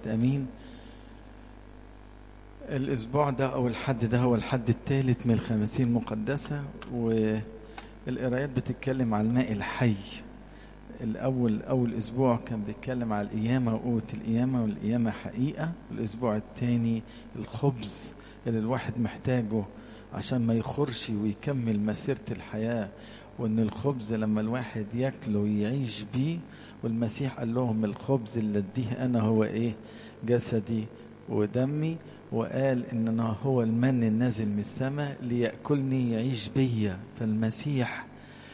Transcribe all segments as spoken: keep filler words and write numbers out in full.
أمين. الأسبوع ده أو الحد ده هو الحد الثالث من الخمسين المقدسة، والقرايات بتتكلم على الماء الحي. الأول أول أسبوع كان بيتكلم على القيامة وقوة القيامة، والقيامة حقيقة. والأسبوع الثاني الخبز اللي الواحد محتاجه عشان ما يخرش ويكمل مسيرة الحياة، وإن الخبز لما الواحد ياكله ويعيش بيه. والمسيح قال لهم الخبز اللي اديه أنا هو إيه؟ جسدي ودمي. وقال إننا هو المن النازل من السماء ليأكلني يعيش بيا. فالمسيح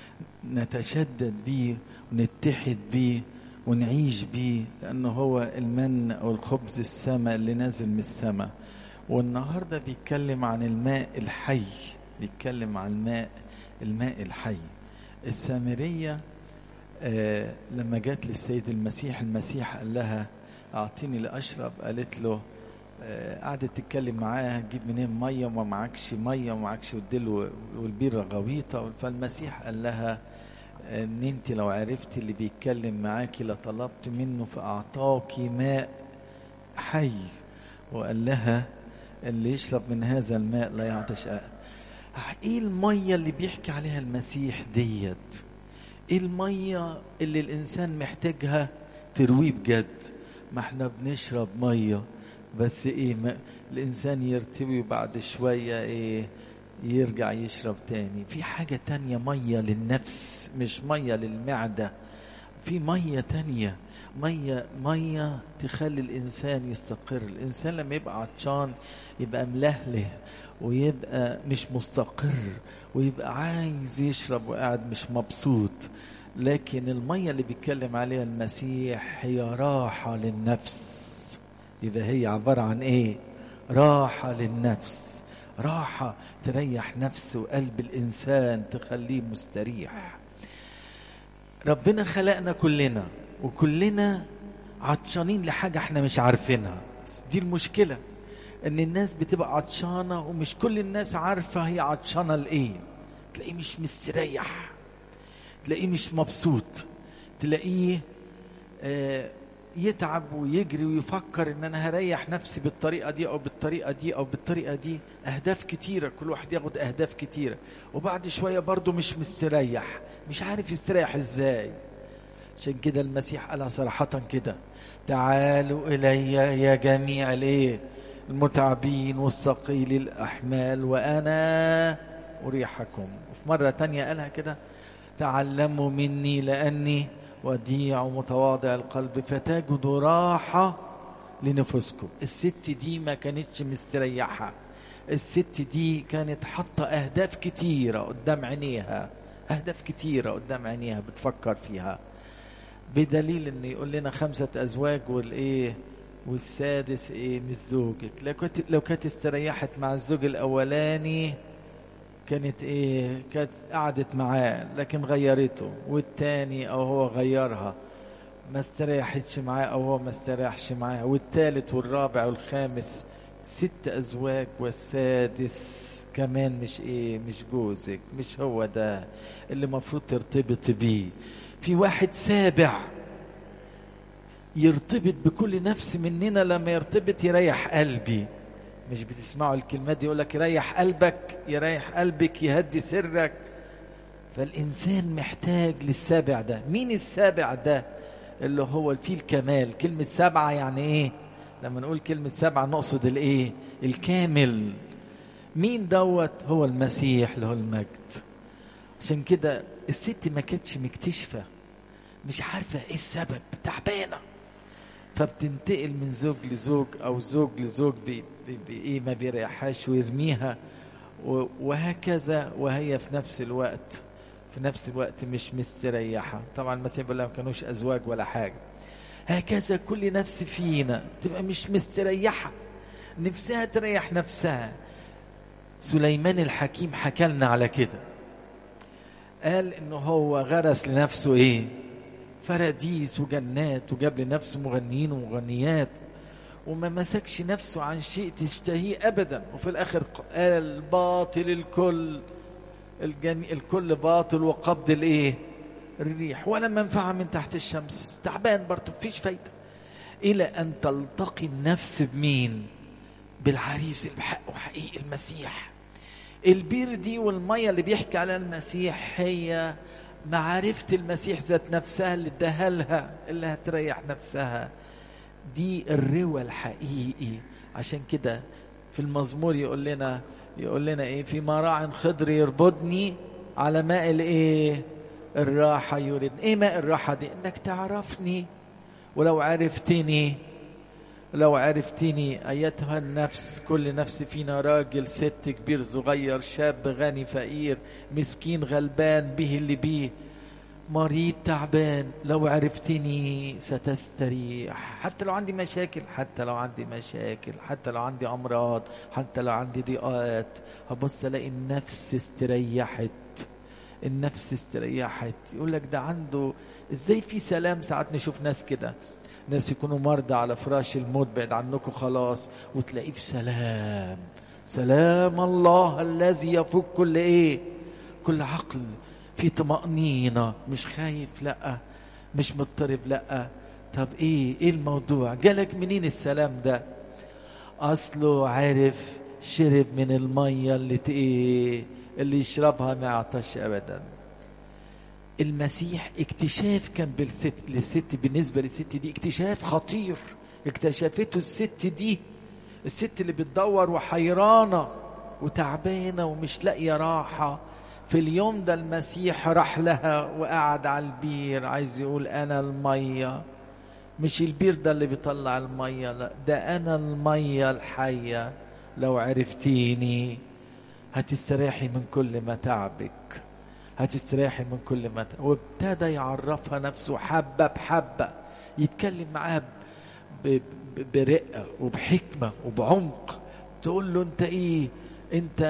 نتشدد بيه ونتحد بيه ونعيش بيه، لأنه هو المن أو الخبز السماء اللي نازل من السماء. والنهاردة بيتكلم عن الماء الحي، بيتكلم عن الماء الماء الحي. السامرية آه لما جات للسيد المسيح، المسيح قال لها أعطيني لأشرب. قالت له آه قعدت تتكلم معاه تجيب منين مية وما معكش مية وما معكش وديله والبيرة غويطة. فالمسيح قال لها ان انت لو عرفتي اللي بيتكلم معاكي لطلبت منه فأعطاكي ماء حي. وقال لها اللي يشرب من هذا الماء لا يعطش. ايه المية اللي بيحكي عليها المسيح ديت؟ ايه المية اللي الانسان محتاجها ترويه بجد؟ ما احنا بنشرب مية بس ايه، ما الانسان يرتوي وبعد شوية ايه يرجع يشرب تاني. في حاجة تانية، مية للنفس مش مية للمعدة. في مية تانية، مية مية تخلي الإنسان يستقر. الإنسان لما يبقى عطشان يبقى ملهله ويبقى مش مستقر ويبقى عايز يشرب وقاعد مش مبسوط. لكن المية اللي بيتكلم عليها المسيح هي راحة للنفس. يبقى هي عبارة عن ايه؟ راحة للنفس، راحة تريح نفس وقلب الإنسان، تخليه مستريح. ربنا خلقنا كلنا وكلنا عطشانين لحاجة احنا مش عارفينها. دي المشكلة، ان الناس بتبقى عطشانة ومش كل الناس عارفة هي عطشانة لإيه. تلاقيه مش مستريح، تلاقيه مش مبسوط، تلاقيه آه يتعب ويجري ويفكر ان انا هريح نفسي بالطريقة دي او بالطريقة دي او بالطريقة دي. اهداف كتيرة، كل واحد ياخد اهداف كتيرة، وبعد شوية برضو مش مستريح، مش عارف يستريح ازاي. عشان كده المسيح قالها صراحة كده: تعالوا الي يا جميع الايه المتعبين والثقيل الاحمال وانا اريحكم. وفي مرة تانية قالها كده: تعلموا مني لاني وديع ومتواضع القلب فتجدوا راحة لنفسكم. الست دي ما كانتش مستريحة، الست دي كانت حاطة أهداف كتيرة قدام عينيها، أهداف كتيرة قدام عينيها بتفكر فيها. بدليل إن يقول لنا خمسة أزواج والإيه والسادس إيه مش زوجك. لو كانت لو كانت استريحت مع الزوج الأولاني كانت ايه، كانت قعدت معاه لكن غيرته، والتاني او هو غيرها ما استريحتش معاه او هو ما استريحش معاه، والتالت والرابع والخامس. ست ازواج والسادس كمان مش ايه مش جوزك، مش هو ده اللي مفروض ترتبط بيه. في واحد سابع يرتبط بكل نفس مننا، لما يرتبط يريح قلبي. مش بتسمعوا الكلمات دي؟ يقولك يريح قلبك، يريح قلبك، يهدي سرك. فالإنسان محتاج للسابع ده. مين السابع ده؟ اللي هو فيه الكمال. كلمة سبعة يعني ايه؟ لما نقول كلمة سبعة نقصد الايه؟ الكامل. مين دوت؟ هو المسيح له المجد. عشان كده الست ما كانتش مكتشفة، مش عارفة ايه السبب، تعبانة، فبتنتقل من زوج لزوج او زوج لزوج بي بإيه ما بيريحهاش ويرميها، وهكذا. وهي في نفس الوقت في نفس الوقت مش مستريحة. طبعا المسيح بيقول لهم ما كانوش أزواج ولا حاجة. هكذا كل نفس فينا تبقى مش مستريحة، نفسها تريح نفسها. سليمان الحكيم حكى لنا على كده، قال إنه هو غرس لنفسه إيه؟ فراديس وجنات، وجاب لنفسه مغنيين ومغنيات، وما مسكش نفسه عن شيء تشتهيه أبدا. وفي الآخر قال باطل الكل، الجميع الكل باطل وقبض الايه الريح ولا منفعة من تحت الشمس. تعبان برضه، مفيش فايدة. إلى أن تلتقي النفس بمين؟ بالعريس الحق وحقيقي المسيح. البير دي والمية اللي بيحكي على المسيح هي معرفة المسيح ذات نفسها اللي اداها لها، اللي هتريح نفسها. دي الروى الحقيقي. عشان كده في المزمور يقول لنا يقول لنا ايه؟ في مراع خضر يربطني على ماء الايه؟ الراحة يريد. ايه ماء الراحة دي؟ انك تعرفني. ولو عرفتني لو عرفتني ايتها النفس، كل نفس فينا راجل ست كبير صغير شاب غني فقير مسكين غلبان به اللي بيه مريض تعبان، لو عرفتني ستستريح. حتى لو عندي مشاكل حتى لو عندي مشاكل حتى لو عندي أمراض حتى لو عندي ضيقات، هبص ألاقي النفس استريحت. النفس استريحت. يقول لك ده عنده ازاي في سلام. ساعات نشوف ناس كده، ناس يكونوا مرضى على فراش الموت بعد عنكم خلاص، وتلاقيه في سلام. سلام الله الذي يفوق كل ايه؟ كل عقل. في طمأنينة، مش خايف، لا مش مضطرب، لا. طب ايه ايه الموضوع؟ جالك منين السلام ده؟ اصله عارف شرب من المية اللي ايه اللي يشربها ما يعطش ابدا. المسيح اكتشاف كان بالست للست، بالنسبة للست دي اكتشاف خطير اكتشفته الست دي. الست اللي بتدور وحيرانة وتعبانة ومش لاقية راحة، في اليوم ده المسيح راح لها وقعد على البير. عايز يقول أنا المية، مش البير ده اللي بيطلع المية، لا ده أنا المية الحية. لو عرفتيني هتستريحي من كل ما تعبك، هتستريحي من كل ما تعبك. وابتدى يعرفها نفسه حبة بحبة، يتكلم معاها برقة وبحكمة وبعمق. تقول له انت ايه؟ انت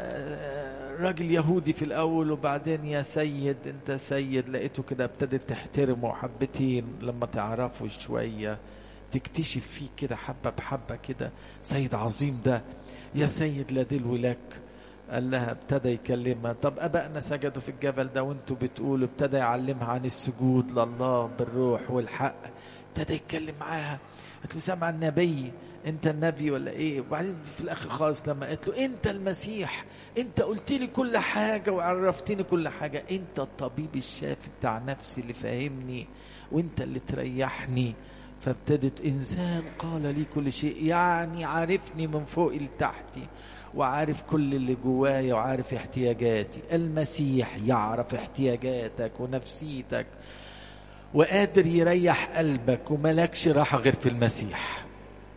راجل يهودي في الاول وبعدين يا سيد انت سيد. لقيته كده ابتدت تحترمه حبتين. لما تعرفه شوية تكتشف فيه كده حبة بحبة كده سيد عظيم ده. يا سيد لا دلو لك. قال لها ابتدى يكلمها. طب أبائنا سجدوا في الجبل ده وانتوا بتقولوا. ابتدى يعلمها عن السجود لله بالروح والحق. ابتدى يتكلم معاها. قلت له سامع النبي؟ انت النبي ولا ايه؟ وبعدين في الاخر خالص لما قلت له انت المسيح، انت قلت لي كل حاجة وعرفتني كل حاجة، انت الطبيب الشافي بتاع نفسي اللي فاهمني وانت اللي تريحني. فابتدت انسان قال لي كل شيء، يعني عارفني من فوق لتحتي وعارف كل اللي جوايا وعارف احتياجاتي. المسيح يعرف احتياجاتك ونفسيتك وقادر يريح قلبك، وملكش راحة غير في المسيح،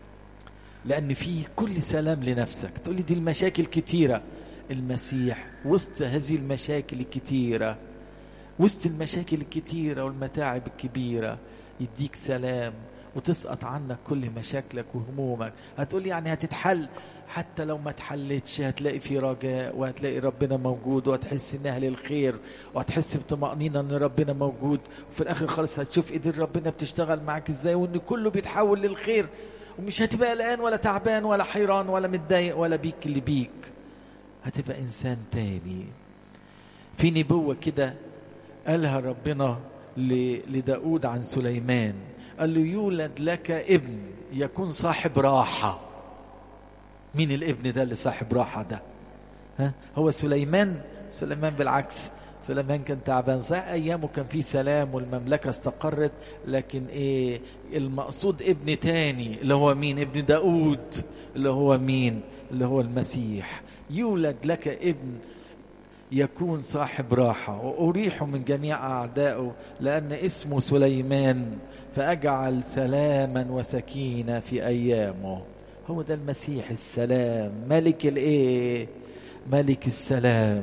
لأن فيه كل سلام لنفسك. تقولي دي المشاكل كتيرة. المسيح وسط هذه المشاكل الكتيرة، وسط المشاكل الكتيرة والمتاعب الكبيرة يديك سلام وتسقط عنك كل مشاكلك وهمومك. هتقولي يعني هتتحل؟ حتى لو ما تحلتش هتلاقي في رجاء، وهتلاقي ربنا موجود، وهتحس انها للخير، وهتحس بطمأنينة ان ربنا موجود. وفي الاخر خالص هتشوف ايدين ربنا بتشتغل معاك ازاي، وان كله بيتحول للخير. ومش هتبقى قلقان ولا تعبان ولا حيران ولا متضايق ولا بيك اللي بيك. هتبقى انسان تاني. في نبوة كده قالها ربنا لداود عن سليمان. قال له يولد لك ابن يكون صاحب راحة. مين الابن ده اللي صاحب راحة ده؟ ها؟ هو سليمان؟ سليمان بالعكس. سليمان كان تعبان صحيح، ايامه كان فيه سلام والمملكة استقرت، لكن ايه المقصود؟ ابن تاني اللي هو مين؟ ابن داود اللي هو مين؟ اللي هو المسيح. يولد لك ابن يكون صاحب راحة وأريح من جميع أعدائه لأن اسمه سليمان، فأجعل سلاما وسكينة في أيامه. هو ده المسيح السلام، ملك الايه؟ ملك السلام.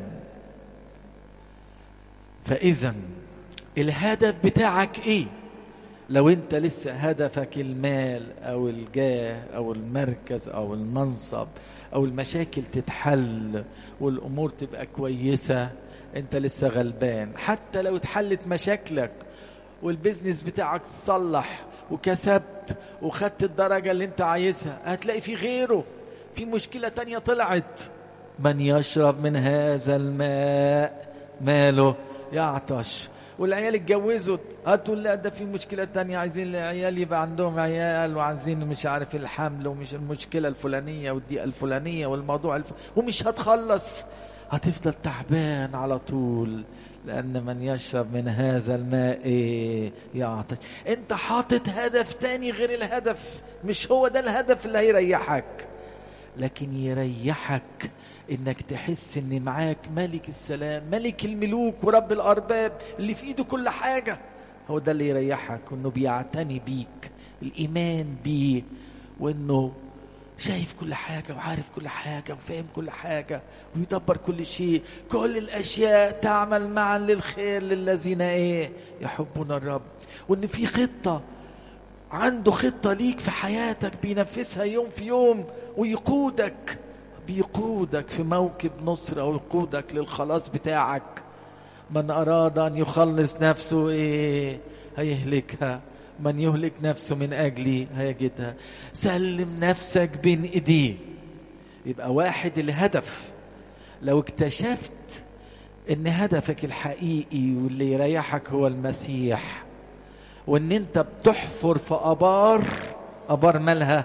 فإذا الهدف بتاعك ايه؟ لو انت لسه هدفك المال او الجاه او المركز او المنصب او المشاكل تتحل والامور تبقى كويسة، انت لسه غلبان. حتى لو اتحلت مشاكلك والبزنس بتاعك تصلح وكسبت وخدت الدرجة اللي انت عايزها، هتلاقي في غيره في مشكلة تانية طلعت. من يشرب من هذا الماء ماله يعطش، والعيال اتجوزوا، هتقول لا ده في مشكلة تانية، عايزين العيال يبقى عندهم عيال، وعايزين مش عارف الحمل، ومش المشكلة الفلانية والدقيقة الفلانية والموضوع الف... ومش هتخلص، هتفضل تعبان على طول. لأن من يشرب من هذا الماء إيه يعطش. انت حاطط هدف تاني غير الهدف، مش هو ده الهدف اللي هيريحك، لكن يريحك انك تحس ان معاك ملك السلام، ملك الملوك ورب الارباب اللي في ايده كل حاجة. هو ده اللي يريحك، انه بيعتني بيك، الايمان بيه، وانه شايف كل حاجة وعارف كل حاجة وفاهم كل حاجة ويدبر كل شيء. كل الاشياء تعمل معا للخير للذين ايه يحبون الرب. وان في خطة، عنده خطة ليك في حياتك بينفذها يوم في يوم، ويقودك بيقودك في موكب نصرة، ويقودك للخلاص بتاعك. من أراد أن يخلص نفسه إيه هيهلكها، من يهلك نفسه من أجلي هيجدها. سلم نفسك بين إيديه. يبقى واحد الهدف، لو اكتشفت ان هدفك الحقيقي واللي يريحك هو المسيح، وان انت بتحفر في ابار، ابار مالها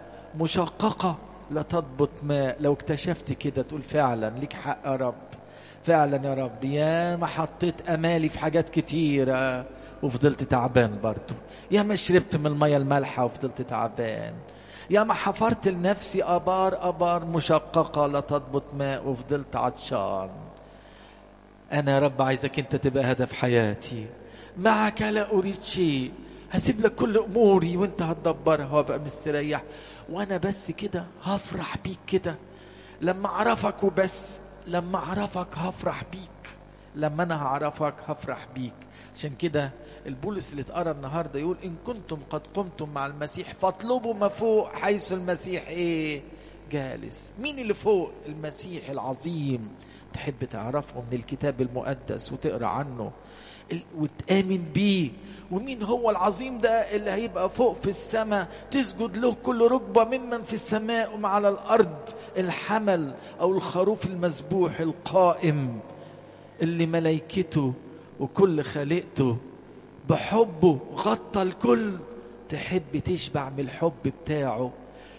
مشققة لا تضبط ماء، لو اكتشفت كده تقول فعلا ليك حق يا رب، فعلا يا رب، يا ما حطيت امالي في حاجات كتيرة وفضلت تعبان برضو، يا ما شربت من المية المالحة وفضلت تعبان، يا ما حفرت لنفسي ابار ابار مشققة لا تضبط ماء وفضلت عطشان. انا يا رب عايزك انت تبقى هدف حياتي، معك لا اريد شيء، هسيب لك كل اموري وانت هتدبرها وابقى مستريح، وانا بس كده هفرح بيك كده لما اعرفك وبس، لما اعرفك هفرح بيك، لما انا هعرفك هفرح بيك. عشان كده البولس اللي اتقرا النهارده يقول ان كنتم قد قمتم مع المسيح فاطلبوا ما فوق حيث المسيح ايه جالس. مين اللي فوق؟ المسيح العظيم، تحب تعرفه من الكتاب المقدس وتقرا عنه وتآمن بيه. ومين هو العظيم ده اللي هيبقى فوق في السماء تسجد له كل ركبة ممن في السماء وما على الأرض؟ الحمل أو الخروف المذبوح القائم اللي ملائكته وكل خليقته بحبه غطى الكل. تحب تشبع من الحب بتاعه،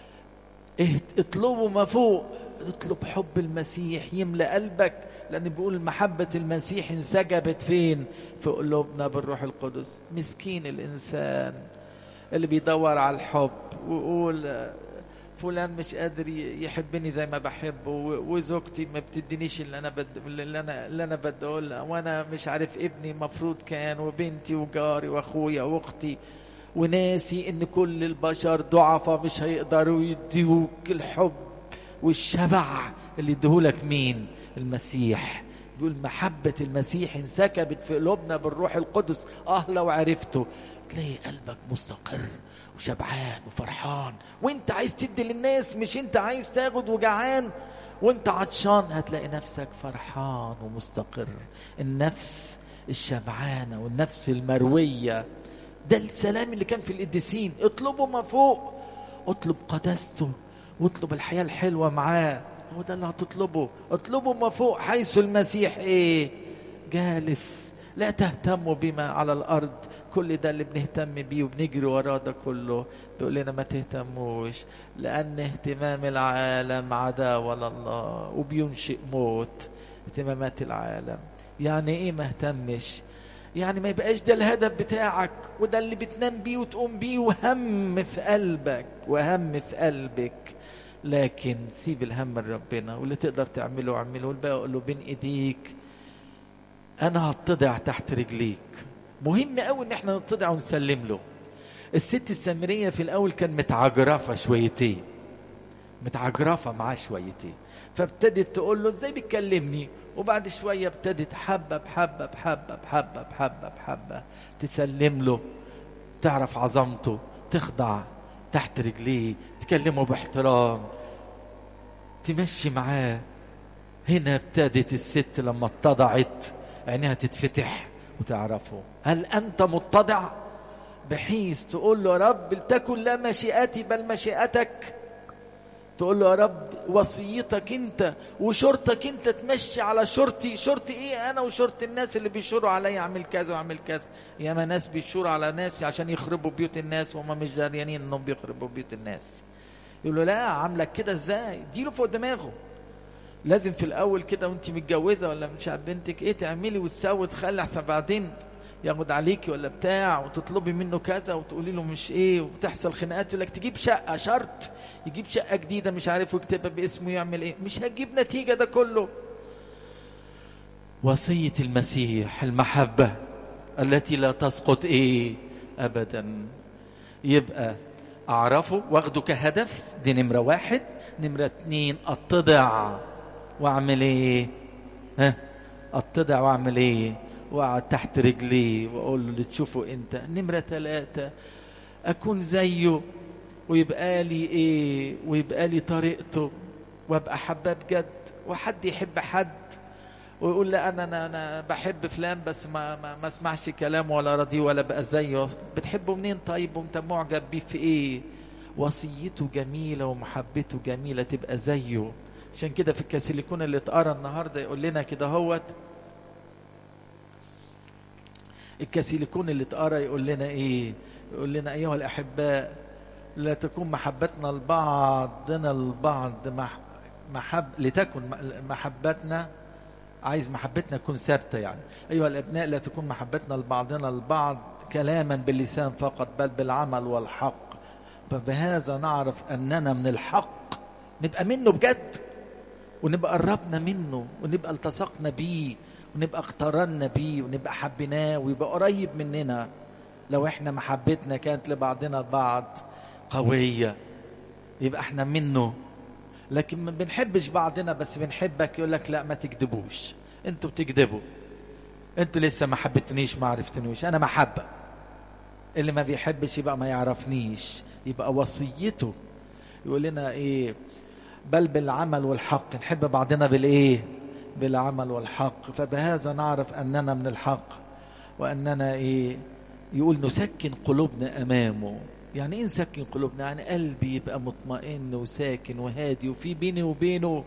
اطلبوا ما فوق، اطلب حب المسيح يملأ قلبك، لأن بيقول محبة المسيح انسكبت فين؟ في قلوبنا بالروح القدس. مسكين الإنسان اللي بيدور على الحب ويقول فلان مش قادر يحبني زي ما بحبه، وزوجتي ما بتدينيش اللي انا بد... اللي انا اللي انا بدي اقولها، وانا مش عارف ابني مفروض كان، وبنتي وجاري واخويا واختي، وناسي ان كل البشر ضعفاء مش هيقدروا يديوك الحب والشبع اللي يديهولك مين؟ المسيح. بيقول محبة المسيح انسكبت في قلوبنا بالروح القدس. اه لو عرفته تلاقي قلبك مستقر وشبعان وفرحان، وانت عايز تدي للناس، مش انت عايز تاخد وجعان وانت عطشان. هتلاقي نفسك فرحان ومستقر. النفس الشبعانة والنفس المروية، ده السلام اللي كان في القديسين. اطلبوا ما فوق، اطلب قداسته واطلب الحياة الحلوة معاه، هو ده اللي هتطلبه. اطلبوا ما فوق حيث المسيح ايه جالس. لا تهتموا بما على الارض. كل ده اللي بنهتم بيه وبنجري وراه ده كله بيقول لنا ما تهتموش، لان اهتمام العالم عداوة لله وبينشئ موت. اهتمامات العالم يعني ايه ما اهتمش؟ يعني ما يبقاش ده الهدف بتاعك وده اللي بتنام بيه وتقوم بيه وهم في قلبك وهم في قلبك. لكن سيب الهم لربنا، واللي تقدر تعمله اعمله، والباقي قول له بين ايديك انا هتضع تحت رجليك. مهم قوي ان احنا نتضع ونسلم له. الست السامرية في الاول كان متعجرفة شويتين، متعجرفة معاه شويتين، فابتدت تقول له ازاي بتكلمني، وبعد شوية ابتدت حبة بحبة بحبة بحبة بحبة بحبة تسلم له، تعرف عظمته، تخضع تحت رجليه، تكلمه باحترام، تمشي معاه. هنا ابتدت الست لما اتضعت عينها تتفتح وتعرفه. هل أنت متضع بحيث تقول له يا رب لتكن لا مشيئتي بل مشيئتك؟ تقول له يا رب وصيتك انت وشرطك انت تمشي على شرطي. شرطي ايه؟ انا وشرط الناس اللي بيشوروا عليا اعمل كذا واعمل كذا. ياما ناس بيشوروا على ناس عشان يخربوا بيوت الناس وهم مش داريانين انهم بيخربوا بيوت الناس. يقول له لا، عاملك كده ازاي؟ اديله فوق دماغه. لازم في الاول كده وانت متجوزه ولا مش عارف بنتك ايه تعملي وتسوي وتخلي احسن بعدين ياخد عليكي ولا بتاع، وتطلبي منه كذا وتقولي له مش ايه، وتحصل خناقات. يقول لك تجيب شقه، شرط يجيب شقه جديده مش عارف ويكتبها باسمه يعمل ايه، مش هتجيب نتيجه ده كله. وصيه المسيح المحبه التي لا تسقط ايه ابدا. يبقى اعرفه واخده كهدف، دي نمره واحد. نمره اتنين اتضع واعمل ايه؟ ها اتضع واعمل ايه؟ واقعد تحت رجليه واقول له اللي تشوفه انت. نمره ثلاثة اكون زيه ويبقى لي ايه؟ ويبقى لي طريقته وابقى حباب جد. وحد يحب حد ويقول لا انا انا انا بحب فلان بس ما ما, ما اسمعش كلامه ولا راضيه ولا بقى زيه. بتحبه منين طيب وانت معجب بيه في ايه؟ وصيته جميله ومحبته جميله تبقى زيه. عشان كده في الكاسيليكون اللي اتقرا النهارده يقول لنا كده هوت، الكاسيليكون اللي اتقرا يقول لنا ايه؟ يقول لنا ايها الاحباء لا تكون محبتنا لبعضنا البعض محب لتكن محبتنا، عايز محبتنا تكون ثابته يعني. ايها الابناء لا تكون محبتنا لبعضنا البعض كلاما باللسان فقط بل بالعمل والحق، فبهذا نعرف اننا من الحق، نبقى منه بجد، ونبقى قربنا منه، ونبقى التصقنا بيه، ونبقى اقترنا بيه، ونبقى حبيناه ويبقى قريب مننا. لو احنا محبتنا كانت لبعضنا البعض قوية يبقى احنا منه. لكن ما بنحبش بعضنا بس بنحبك، يقول لك لا ما تكذبوش، انتوا بتكذبوا، انتوا لسه ما حبتنيش ما عرفتنيش، انا محبة. اللي ما بيحبش يبقى ما يعرفنيش. يبقى وصيته يقول لنا ايه؟ بل بالعمل والحق، نحب بعضنا بالايه؟ بالعمل والحق، فبهذا نعرف اننا من الحق واننا ايه؟ يقول نسكن قلوبنا امامه. يعني ايه نسكن قلوبنا؟ يعني قلبي يبقى مطمئن وساكن وهادي وفي بيني وبينه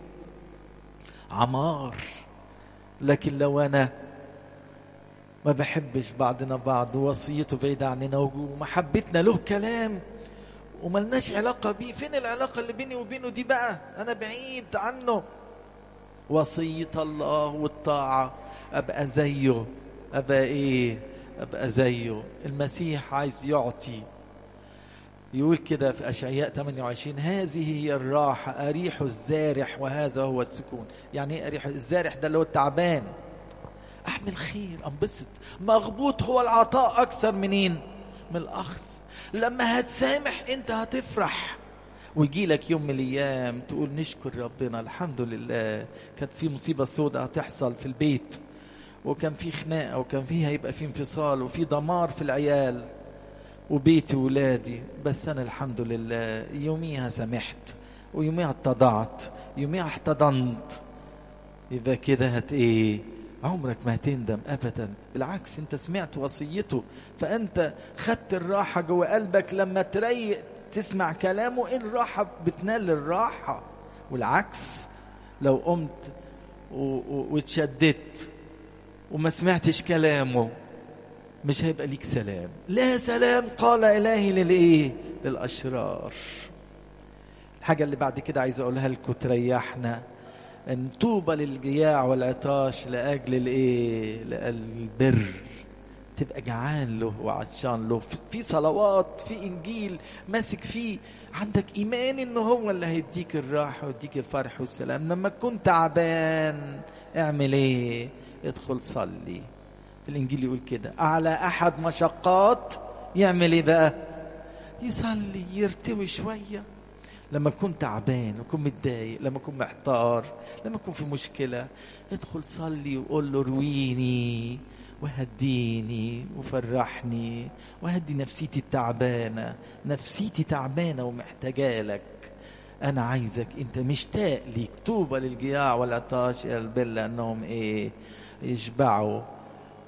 عمار. لكن لو انا ما بحبش بعضنا بعض ووصيته بعيدة عننا ومحبتنا له كلام وملناش علاقة بيه، فين العلاقة اللي بيني وبينه دي بقى؟ أنا بعيد عنه. وصية الله والطاعة أبقى زيه. أبقى إيه؟ أبقى زيه. المسيح عايز يعطي، يقول كده في أشعياء ثمانية وعشرين هذه هي الراحة أريح الزارح وهذا هو السكون. يعني إيه أريح الزارح؟ ده اللي هو التعبان. أعمل خير، أنبسط. مغبوط هو العطاء أكثر منين؟ من الأخذ. لما هتسامح أنت هتفرح، ويجي لك يوم من الأيام تقول نشكر ربنا الحمد لله كانت في مصيبة سوداء هتحصل في البيت، وكان في خناقة، وكان فيها يبقى في انفصال، وفي دمار في العيال وبيتي وولادي، بس أنا الحمد لله يوميها سمحت، ويوميها اتضعت، يوميها احتضنت. يبقى كده هت ايه؟ عمرك ما هتندم ابدا. بالعكس انت سمعت وصيته، فانت خدت الراحه جوه قلبك. لما تريق تسمع كلامه، ايه الراحه؟ بتنال الراحه. والعكس لو قمت واتشددت وما سمعتش كلامه مش هيبقى ليك سلام. لا سلام قال الهي للايه؟ للاشرار. الحاجه اللي بعد كده عايز اقولها لكم تريحنا، ان طوبى للجياع والعطاش لاجل الايه؟ للبر. تبقى جعان له وعطشان له، في صلوات، في انجيل ماسك فيه، عندك ايمان انه هو اللي هيديك الراحه ويديك الفرح والسلام. لما تكون تعبان اعمل ايه؟ ادخل صلي. في الانجيل يقول كده على احد مشقات يعمل ايه بقى؟ يصلي، يرتوي شويه. لما تكون تعبان وكون متضايق، لما تكون محتار، لما تكون في مشكلة، ادخل صلي وقول له رويني وهديني وفرحني وهدي نفسيتي التعبانة. نفسيتي تعبانة ومحتاجة لك، أنا عايزك، أنت مشتاق ليك. طوبى للجياع والعطاش إلى البر لأنهم إيه؟ يشبعوا.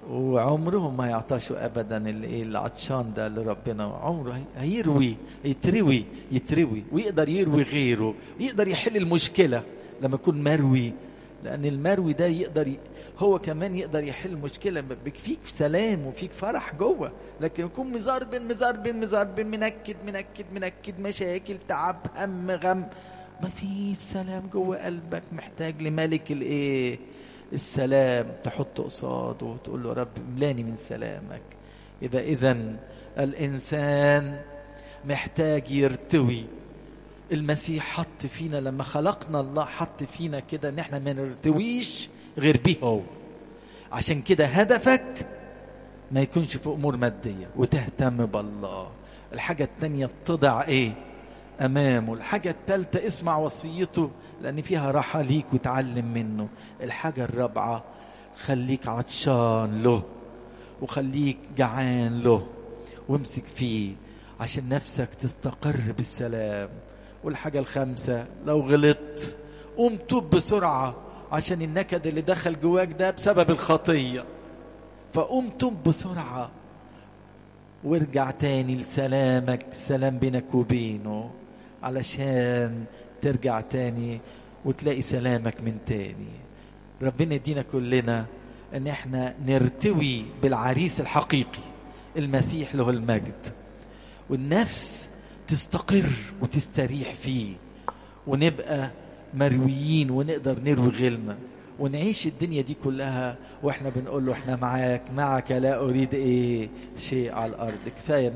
وعمرهم ما يعطشوا ابدا اللي العطشان ده لربنا، عمره هيروي يتروي يتروي ويقدر يروي غيره، ويقدر يحل المشكله لما يكون مروي، لان المروي ده يقدر ي... هو كمان يقدر يحل المشكله، فيك سلام وفيك فرح جوه. لكن يكون مزربن مزربن مزربن منكد منكد منكد مشاكل تعب هم غم، ما في سلام جوه قلبك، محتاج لملك الايه السلام تحط قصاده وتقول له رب املاني من سلامك. يبقى اذن الانسان محتاج يرتوي. المسيح حط فينا لما خلقنا الله حط فينا كده ان احنا ما نرتويش غير بيه هو. عشان كده هدفك ما يكونش في امور ماديه وتهتم بالله. الحاجه الثانيه تضع ايه امامه. الحاجه الثالثه اسمع وصيته لان فيها راحه ليك وتعلم منه. الحاجه الرابعه خليك عطشان له وخليك جعان له وامسك فيه عشان نفسك تستقر بالسلام. والحاجه الخامسه لو غلطت قوم توب بسرعه عشان النكد اللي دخل جواك ده بسبب الخطيه، فقوم توب بسرعه وارجع تاني لسلامك، سلام بينك وبينه، علشان ترجع تاني وتلاقي سلامك من تاني. ربنا يدينا كلنا ان احنا نرتوي بالعريس الحقيقي المسيح له المجد، والنفس تستقر وتستريح فيه، ونبقى مرويين ونقدر نروي غيرنا، ونعيش الدنيا دي كلها واحنا بنقول له احنا معاك، معك لا اريد ايه شيء على الارض. كفايه